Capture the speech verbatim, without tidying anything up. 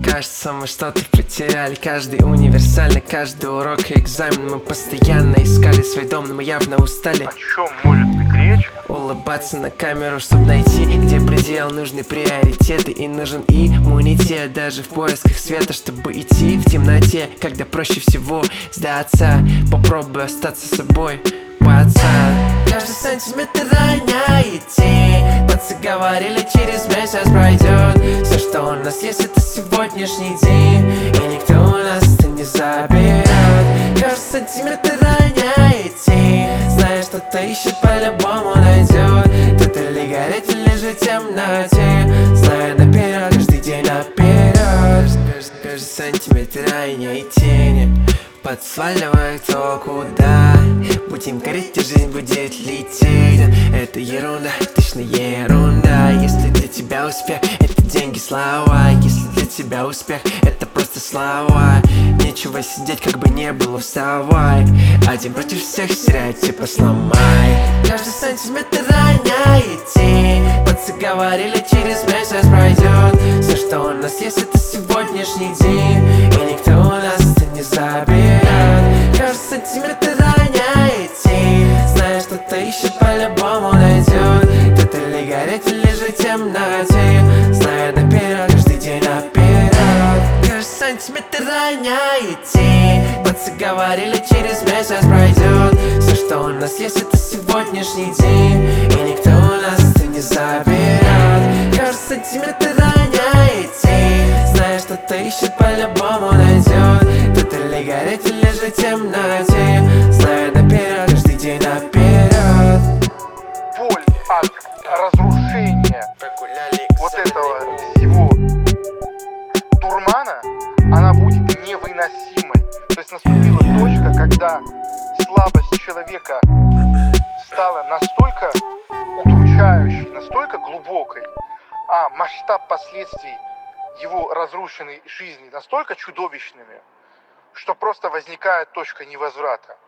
кажется, мы что-то потеряли. Каждый универсальный, каждый урок и экзамен. Мы постоянно искали свой дом, но мы явно устали. О чем может быть речь? Улыбаться на камеру, чтобы найти, где предел, нужны приоритеты и нужен иммунитет. Даже в поисках света, чтобы идти в темноте, когда проще всего сдаться. Попробуй остаться собой, пацан. Каждый сантиметр роняет тень. Пацы говорили, через месяц пройдет. Все, что у нас есть, это сегодняшний день, и никто у нас это не заберет. Каждый сантиметр роняет тень, зная, что ты ищет, по-любому найдет. Кто-то ли горит, или же в темноте, зная наперед, каждый день наперед. Каждый, каждый сантиметр роняет тени, подсваливает то, куда будем гореть, и жизнь будет лететь. Это ерунда, точно ерунда. Если для тебя успех — это деньги, слова. Если для тебя успех — это просто слова. Нечего сидеть, как бы не было, вставай. Один против всех, стереотипа сломай. Каждый сантиметр роняет тень. Пацы говорили, через месяц пройдет. Все, что у нас есть, это сегодняшний день, и никто у нас это не заберет. Каждый сантиметр роняет тень, зная, что ты ищет, по-любому найдет. Кто-то ли горит, или же в темноте, зная наперед, каждый день наперед. Каждый сантиметр роняет тень. Пацы говорили, через месяц пройдет. Все, что у нас есть, это сегодняшний день, и никто у нас это не заберет. Каждый сантиметр роняет тень, зная, что ты ищет, по-любому найдет. Кто-то ли горит, или же в темноте, зная наперед, каждый день наперед. Боль от разрушения вот этого всего дурмана, она будет невыносимой. То есть наступила точка, когда слабость человека стала настолько удручающей, настолько глубокой, а масштаб последствий его разрушенной жизни настолько чудовищными, что просто возникает точка невозврата.